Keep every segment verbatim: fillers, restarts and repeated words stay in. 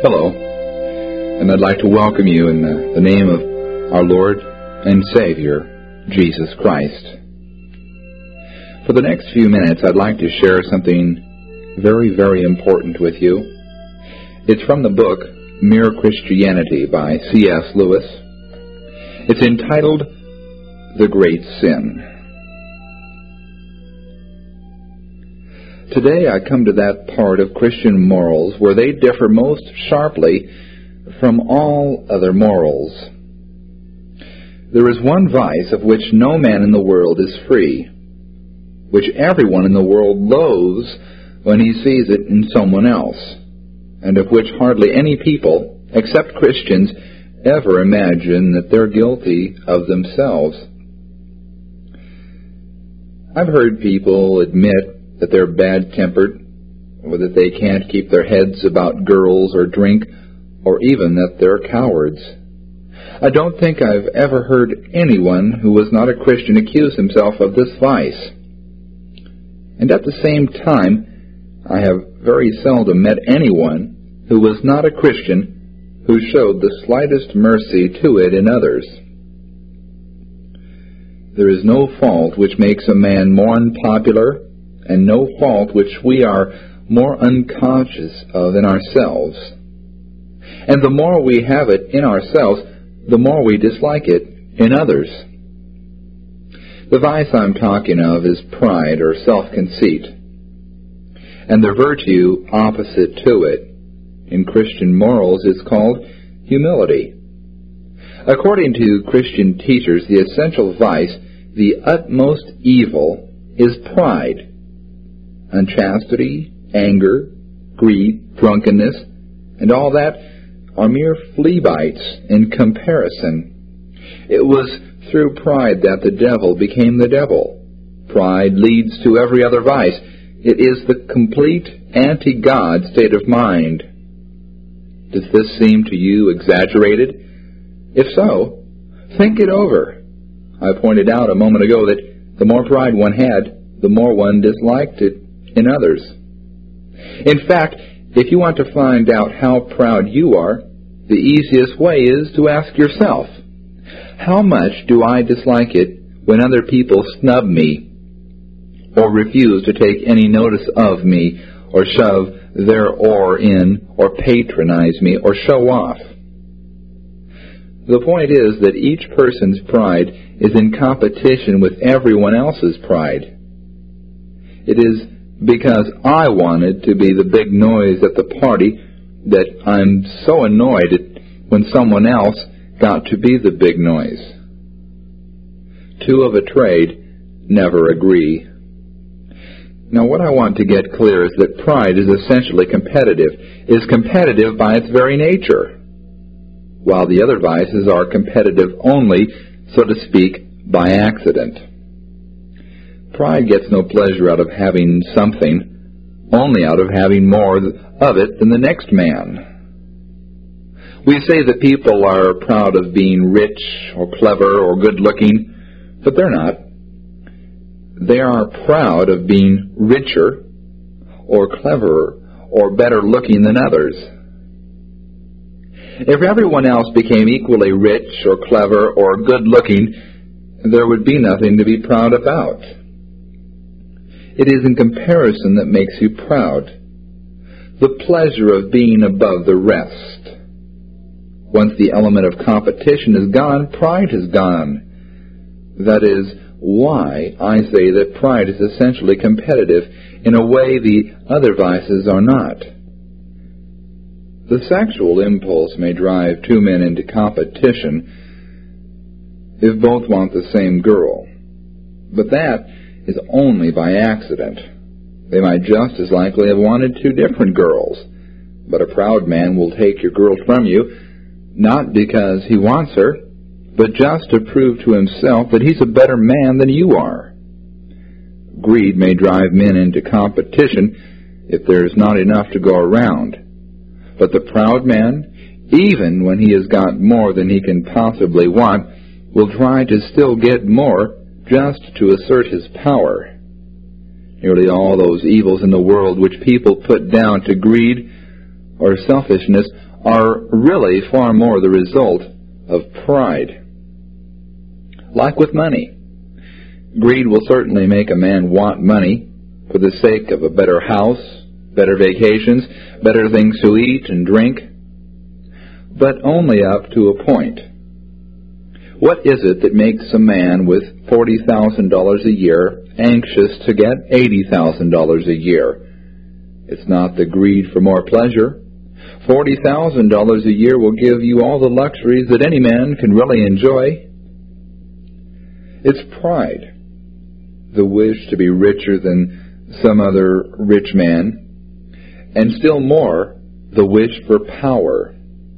Hello, and I'd like to welcome you in the, the name of our Lord and Savior, Jesus Christ. For the next few minutes, I'd like to share something very, very important with you. It's from the book, Mere Christianity by C S Lewis. It's entitled, The Great Sin. Today I come to that part of Christian morals where they differ most sharply from all other morals. There is one vice of which no man in the world is free, which everyone in the world loathes when he sees it in someone else, and of which hardly any people, except Christians, ever imagine that they're guilty of themselves. I've heard people admit that they're bad-tempered, or that they can't keep their heads about girls or drink, or even that they're cowards. I don't think I've ever heard anyone who was not a Christian accuse himself of this vice. And at the same time, I have very seldom met anyone who was not a Christian who showed the slightest mercy to it in others. There is no fault which makes a man more unpopular, and no fault which we are more unconscious of in ourselves. And the more we have it in ourselves, the more we dislike it in others. The vice I'm talking of is pride or self-conceit, and the virtue opposite to it in Christian morals is called humility. According to Christian teachers, the essential vice, the utmost evil, is pride. Unchastity, anger, greed, drunkenness, and all that are mere flea bites in comparison. It was through pride that the devil became the devil. Pride leads to every other vice. It is the complete anti-God state of mind. Does this seem to you exaggerated? If so, think it over. I pointed out a moment ago that the more pride one had, the more one disliked it in others. In fact, if you want to find out how proud you are, the easiest way is to ask yourself, how much do I dislike it when other people snub me, or refuse to take any notice of me, or shove their oar in, or patronize me, or show off? The point is that each person's pride is in competition with everyone else's pride. It is because I wanted to be the big noise at the party that I'm so annoyed at when someone else got to be the big noise. Two of a trade never agree. Now, what I want to get clear is that pride is essentially competitive, is competitive by its very nature, while the other vices are competitive only, so to speak, by accident. Pride gets no pleasure out of having something, only out of having more of it than the next man. We say that people are proud of being rich or clever or good-looking, but they're not. They are proud of being richer or cleverer or better-looking than others. If everyone else became equally rich or clever or good-looking, there would be nothing to be proud about. It is in comparison that makes you proud. The pleasure of being above the rest. Once the element of competition is gone, pride is gone. That is why I say that pride is essentially competitive in a way the other vices are not. The sexual impulse may drive two men into competition if both want the same girl, but that is only by accident. They might just as likely have wanted two different girls, but a proud man will take your girl from you, not because he wants her, but just to prove to himself that he's a better man than you are. Greed may drive men into competition if there's not enough to go around, but the proud man, even when he has got more than he can possibly want, will try to still get more just to assert his power. Nearly all those evils in the world which people put down to greed or selfishness are really far more the result of pride. Like with money, greed will certainly make a man want money for the sake of a better house, better vacations, better things to eat and drink, but only up to a point. What is it that makes a man with forty thousand dollars a year anxious to get eighty thousand dollars a year? It's not the greed for more pleasure. forty thousand dollars a year will give you all the luxuries that any man can really enjoy. It's pride, the wish to be richer than some other rich man, and still more, the wish for power.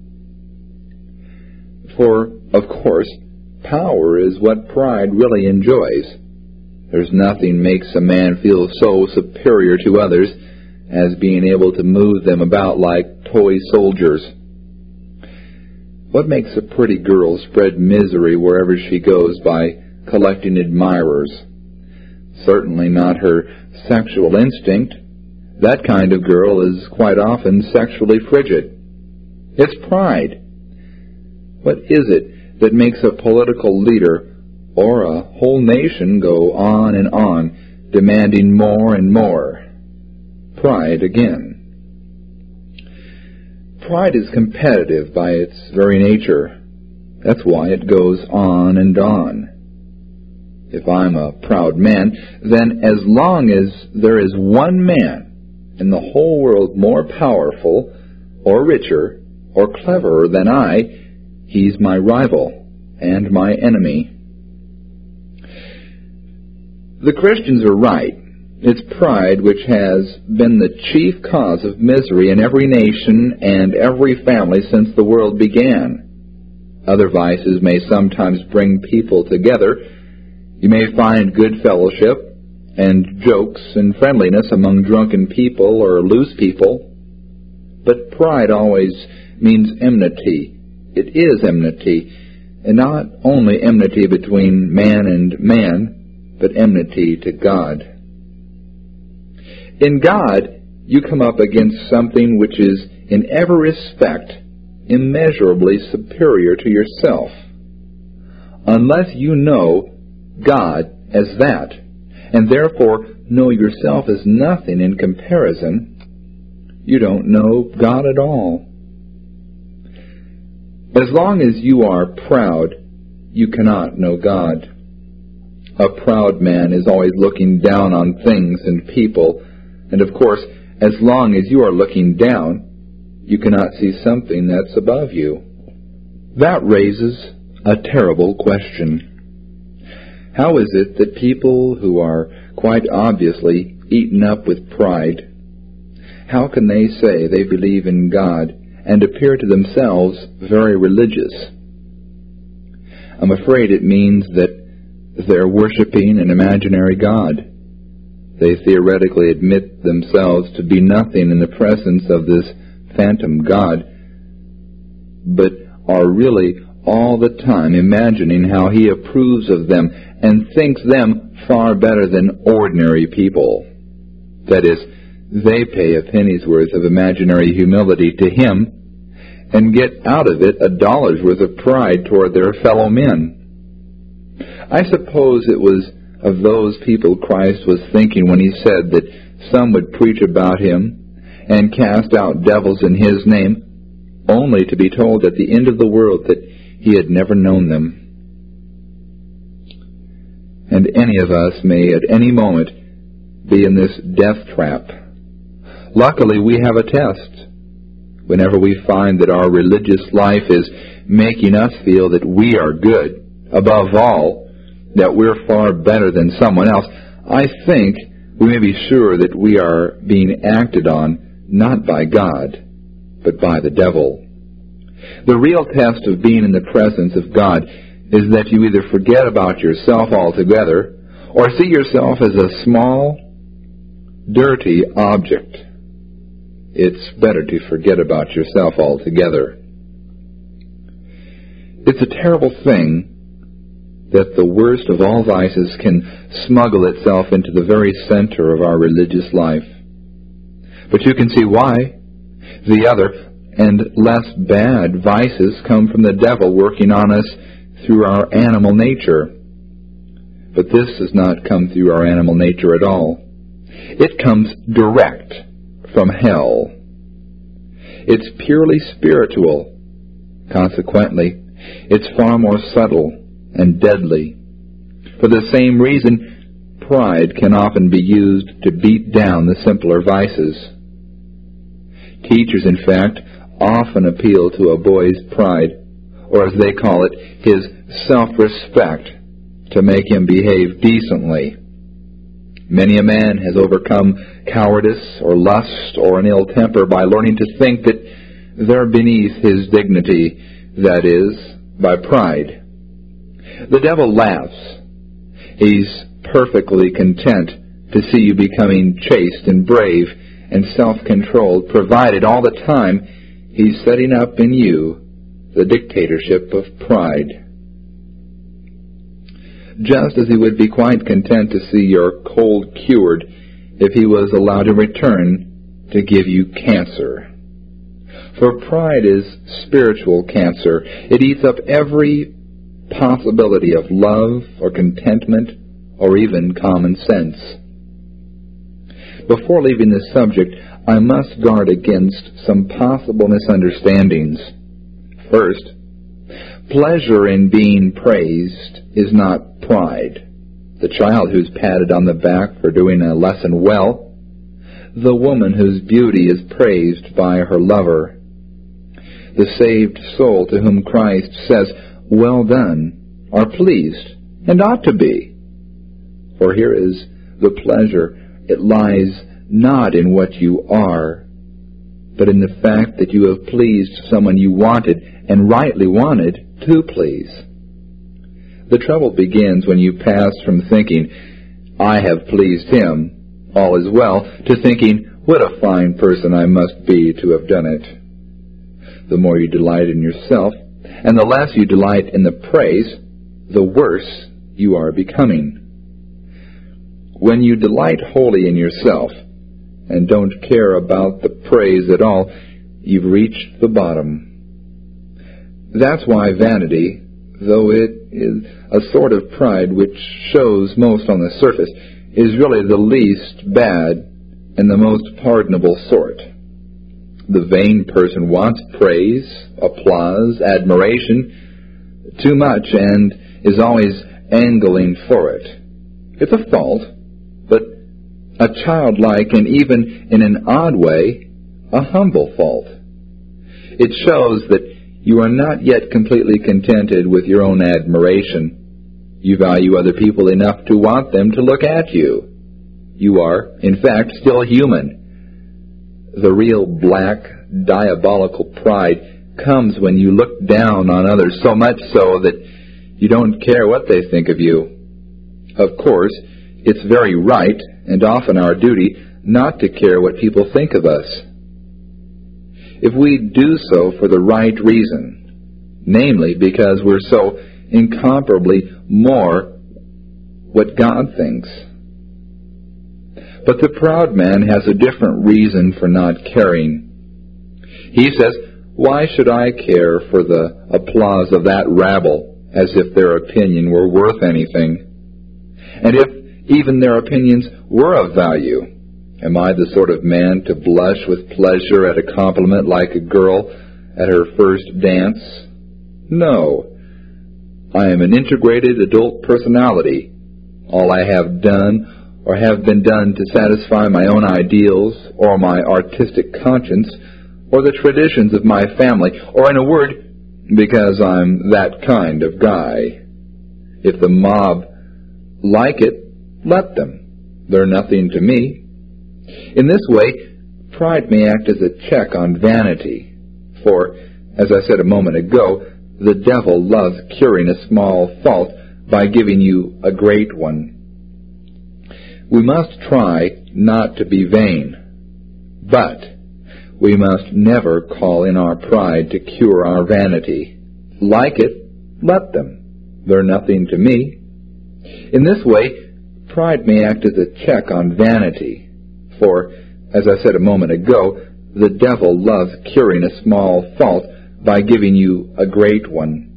For, of course, power is what pride really enjoys. There's nothing makes a man feel so superior to others as being able to move them about like toy soldiers. What makes a pretty girl spread misery wherever she goes by collecting admirers? Certainly not her sexual instinct. That kind of girl is quite often sexually frigid. It's pride. What is it that makes a political leader or a whole nation go on and on, demanding more and more? Pride again. Pride is competitive by its very nature. That's why it goes on and on. If I'm a proud man, then as long as there is one man in the whole world more powerful or richer or cleverer than I, he's my rival and my enemy. The Christians are right. It's pride which has been the chief cause of misery in every nation and every family since the world began. Other vices may sometimes bring people together. You may find good fellowship and jokes and friendliness among drunken people or loose people. But pride always means enmity. It is enmity, and not only enmity between man and man, but enmity to God. In God, you come up against something which is in every respect immeasurably superior to yourself. Unless you know God as that, and therefore know yourself as nothing in comparison, you don't know God at all. As long as you are proud, you cannot know God. A proud man is always looking down on things and people, and of course, as long as you are looking down, you cannot see something that's above you. That raises a terrible question. How is it that people who are quite obviously eaten up with pride, how can they say they believe in God and appear to themselves very religious? I'm afraid it means that they're worshiping an imaginary God. They theoretically admit themselves to be nothing in the presence of this phantom God, but are really all the time imagining how he approves of them and thinks them far better than ordinary people. That is, they pay a penny's worth of imaginary humility to him and get out of it a dollar's worth of pride toward their fellow men. I suppose it was of those people Christ was thinking when he said that some would preach about him and cast out devils in his name, only to be told at the end of the world that he had never known them. And any of us may at any moment be in this death trap. Luckily, we have a test. Whenever we find that our religious life is making us feel that we are good, above all, that we're far better than someone else, I think we may be sure that we are being acted on not by God, but by the devil. The real test of being in the presence of God is that you either forget about yourself altogether or see yourself as a small, dirty object. It's better to forget about yourself altogether. It's a terrible thing that the worst of all vices can smuggle itself into the very center of our religious life. But you can see why. The other, and less bad vices come from the devil working on us through our animal nature. But this does not come through our animal nature at all. It comes direct from hell. It's purely spiritual. Consequently, it's far more subtle and deadly. For the same reason, pride can often be used to beat down the simpler vices. Teachers, in fact, often appeal to a boy's pride, or as they call it, his self-respect, to make him behave decently. Many a man has overcome cowardice or lust or an ill temper by learning to think that they're beneath his dignity, that is, by pride. The devil laughs. He's perfectly content to see you becoming chaste and brave and self-controlled, provided all the time he's setting up in you the dictatorship of pride. Just as he would be quite content to see your cold cured if he was allowed to return to give you cancer. For pride is spiritual cancer. It eats up every possibility of love or contentment or even common sense. Before leaving this subject, I must guard against some possible misunderstandings. First, pleasure in being praised is not pride. The child who's patted on the back for doing a lesson well, the woman whose beauty is praised by her lover, the saved soul to whom Christ says, "Well done," are pleased, and ought to be. For here is the pleasure. It lies not in what you are, but in the fact that you have pleased someone you wanted, and rightly wanted, to please. The trouble begins when you pass from thinking, "I have pleased him, all is well," to thinking, "What a fine person I must be to have done it." The more you delight in yourself, and the less you delight in the praise, the worse you are becoming. When you delight wholly in yourself, and don't care about the praise at all, you've reached the bottom. That's why vanity, though it is a sort of pride which shows most on the surface, is really the least bad and the most pardonable sort. The vain person wants praise, applause, admiration too much, and is always angling for it. It's a fault, but a childlike and even in an odd way, a humble fault. It shows that you are not yet completely contented with your own admiration. You value other people enough to want them to look at you. You are, in fact, still human. The real black, diabolical pride comes when you look down on others so much so that you don't care what they think of you. Of course, it's very right, and often our duty, not to care what people think of us. If we do so for the right reason, namely because we're so incomparably more what God thinks. But the proud man has a different reason for not caring. He says, "Why should I care for the applause of that rabble, as if their opinion were worth anything? And if even their opinions were of value, am I the sort of man to blush with pleasure at a compliment like a girl at her first dance? No. I am an integrated adult personality. All I have done or have been done to satisfy my own ideals or my artistic conscience or the traditions of my family, or in a word, because I'm that kind of guy. If the mob like it, let them. They're nothing to me." In this way, pride may act as a check on vanity, for, as I said a moment ago, the devil loves curing a small fault by giving you a great one. We must try not to be vain, but we must never call in our pride to cure our vanity. Like it, let them. They're nothing to me. In this way, pride may act as a check on vanity, for, as I said a moment ago, the devil loves curing a small fault by giving you a great one.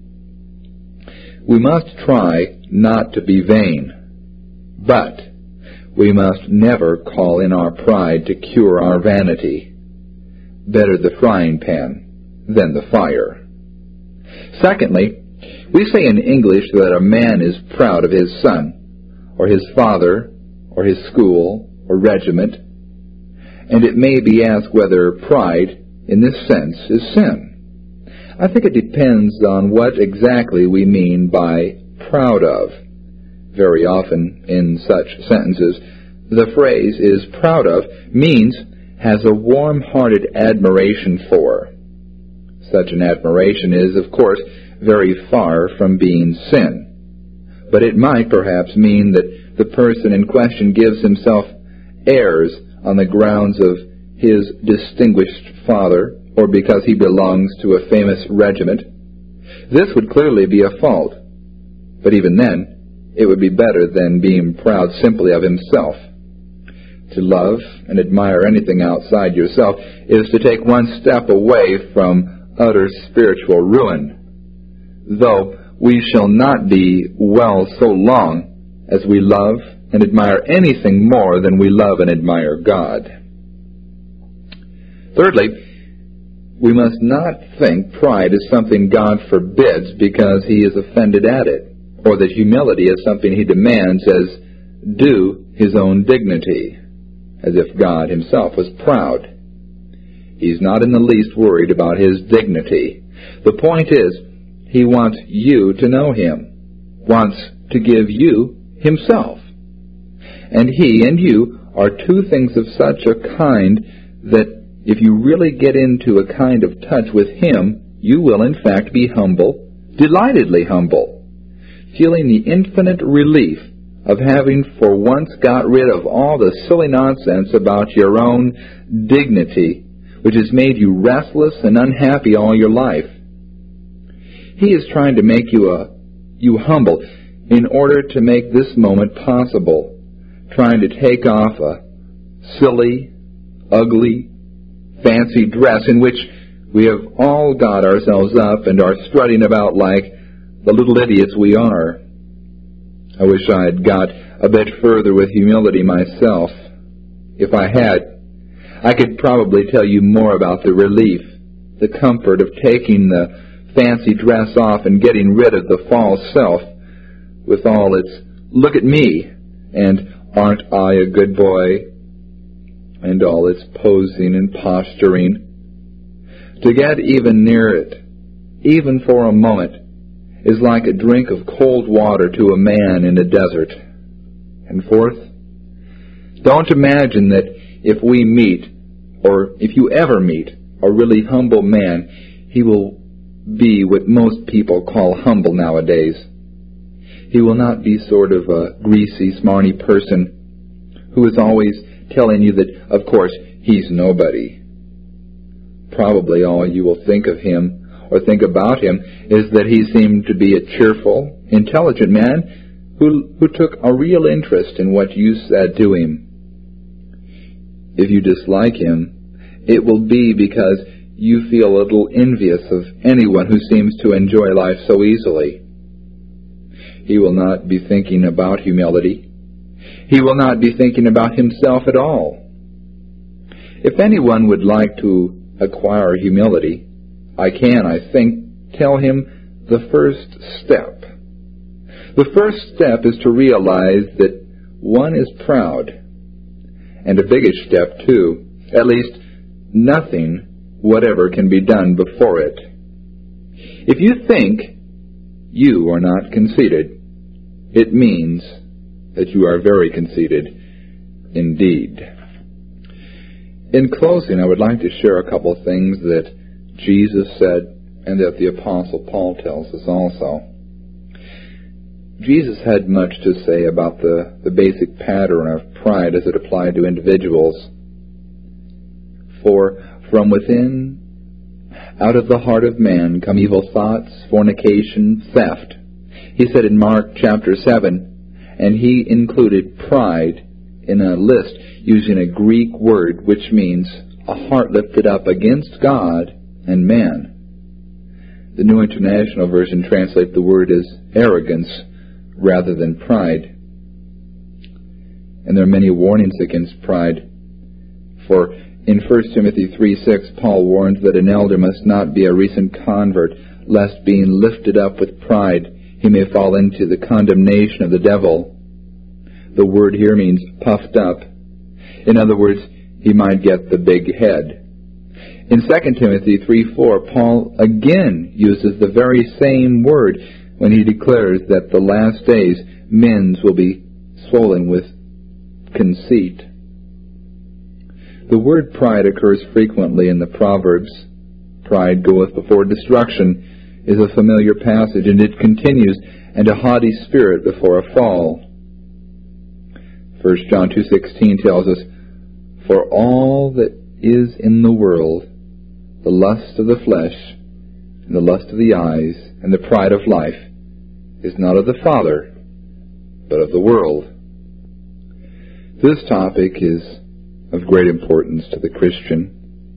We must try not to be vain, but we must never call in our pride to cure our vanity. Better the frying pan than the fire. Secondly, we say in English that a man is proud of his son, or his father, or his school, or regiment, and it may be asked whether pride, in this sense, is sin. I think it depends on what exactly we mean by proud of. Very often, in such sentences, the phrase is proud of means has a warm-hearted admiration for. Such an admiration is, of course, very far from being sin. But it might perhaps mean that the person in question gives himself airs on the grounds of his distinguished father, or because he belongs to a famous regiment. This would clearly be a fault. But even then, it would be better than being proud simply of himself. To love and admire anything outside yourself is to take one step away from utter spiritual ruin. Though we shall not be well so long as we love and admire anything more than we love and admire God. Thirdly, we must not think pride is something God forbids because he is offended at it, or that humility is something he demands as due his own dignity, as if God himself was proud. He's not in the least worried about his dignity. The point is, he wants you to know him, wants to give you himself. And he and you are two things of such a kind that if you really get into a kind of touch with him, you will in fact be humble, delightedly humble, feeling the infinite relief of having for once got rid of all the silly nonsense about your own dignity, which has made you restless and unhappy all your life. He is trying to make you a you humble in order to make this moment possible, trying to take off a silly, ugly, fancy dress in which we have all got ourselves up and are strutting about like the little idiots we are. I wish I had got a bit further with humility myself. If I had, I could probably tell you more about the relief, the comfort of taking the fancy dress off and getting rid of the false self with all its look at me and aren't I a good boy and all its posing and posturing. To get even near it, even for a moment, is like a drink of cold water to a man in a desert. And fourth, don't imagine that if we meet, or if you ever meet, a really humble man, he will be what most people call humble nowadays. He will not be sort of a greasy, smarmy person who is always telling you that, of course, he's nobody. Probably all you will think of him or think about him is that he seemed to be a cheerful, intelligent man who, who took a real interest in what you said to him. If you dislike him, it will be because you feel a little envious of anyone who seems to enjoy life so easily. He will not be thinking about humility. He will not be thinking about himself at all. If anyone would like to acquire humility, I can, I think, tell him the first step. The first step is to realize that one is proud, and a biggish step, too. At least, nothing whatever can be done before it. If you think you are not conceited, it means that you are very conceited indeed. In closing, I would like to share a couple of things that Jesus said and that the Apostle Paul tells us also. Jesus had much to say about the, the basic pattern of pride as it applied to individuals. For from within, out of the heart of man, come evil thoughts, fornication, theft. He said in Mark chapter seven, and he included pride in a list using a Greek word which means a heart lifted up against God and man. The New International Version translates the word as arrogance rather than pride. And there are many warnings against pride. For in First Timothy three six, Paul warns that an elder must not be a recent convert, lest being lifted up with pride, he may fall into the condemnation of the devil. The word here means puffed up. In other words, he might get the big head. In Second Timothy three four, Paul again uses the very same word when he declares that the last days men's will be swollen with conceit. The word pride occurs frequently in the Proverbs. Pride goeth before destruction is a familiar passage, and it continues, and a haughty spirit before a fall. First John two sixteen tells us, for all that is in the world, the lust of the flesh, and the lust of the eyes, and the pride of life, is not of the Father, but of the world. This topic is of great importance to the Christian,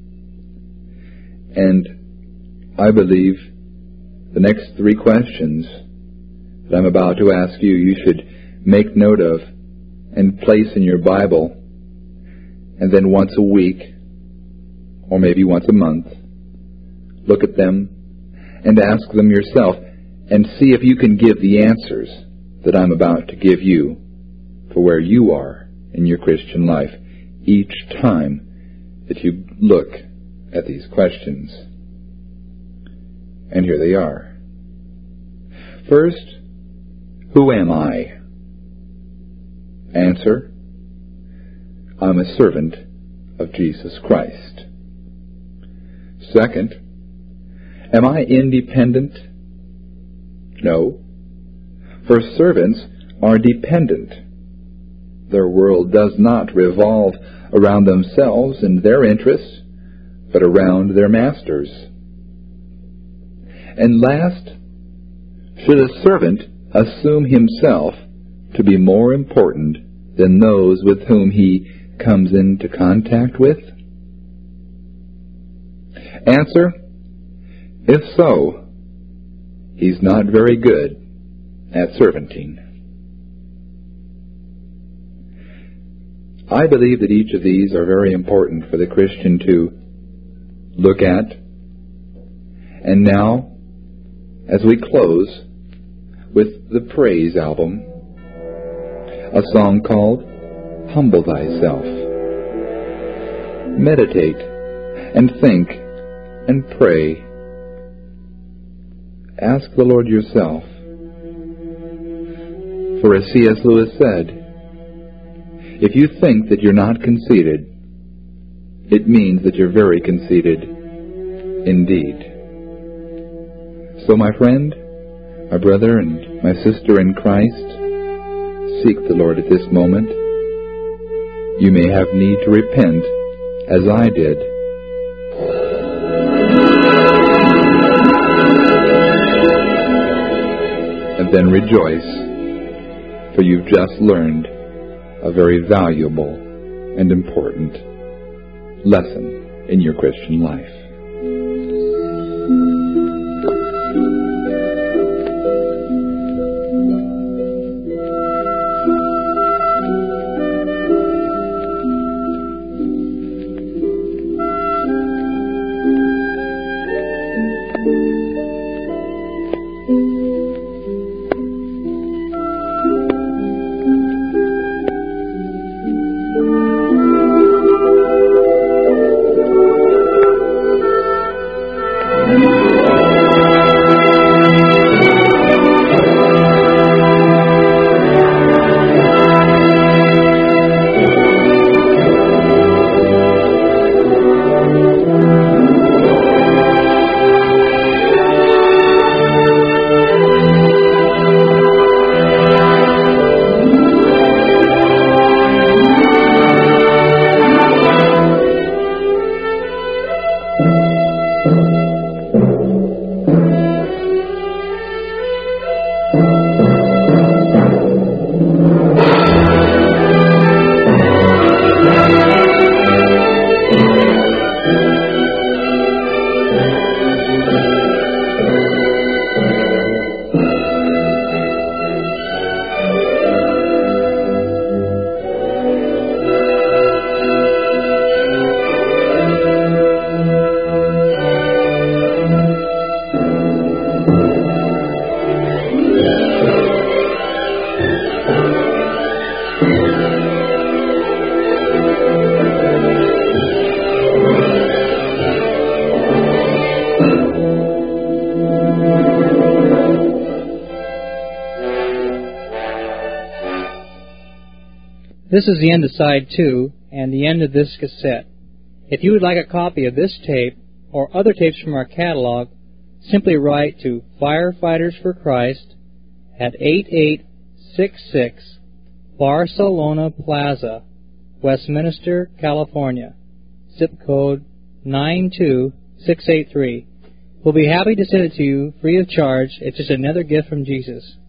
and I believe the next three questions that I'm about to ask you, you should make note of and place in your Bible, and then once a week, or maybe once a month, look at them and ask them yourself and see if you can give the answers that I'm about to give you for where you are in your Christian life each time that you look at these questions. And here they are. First, who am I? Answer, I'm a servant of Jesus Christ. Second, am I independent? No, for servants are dependent. Their world does not revolve around themselves and their interests, but around their masters. And last, should a servant assume himself to be more important than those with whom he comes into contact with? Answer, if so, he's not very good at servanting. I believe that each of these are very important for the Christian to look at. And now, as we close with the praise album, a song called Humble Thyself. Meditate and think and pray. Ask the Lord yourself. For as C S Lewis said, if you think that you're not conceited, it means that you're very conceited indeed. So my friend, my brother, and my sister in Christ, seek the Lord at this moment. You may have need to repent, as I did. And then rejoice, for you've just learned a very valuable and important lesson in your Christian life. This is the end of side two and the end of this cassette. If you would like a copy of this tape or other tapes from our catalog, simply write to Firefighters for Christ at eight eight six six Barcelona Plaza, Westminster, California, zip code nine two six eight three. We'll be happy to send it to you free of charge. It's just another gift from Jesus.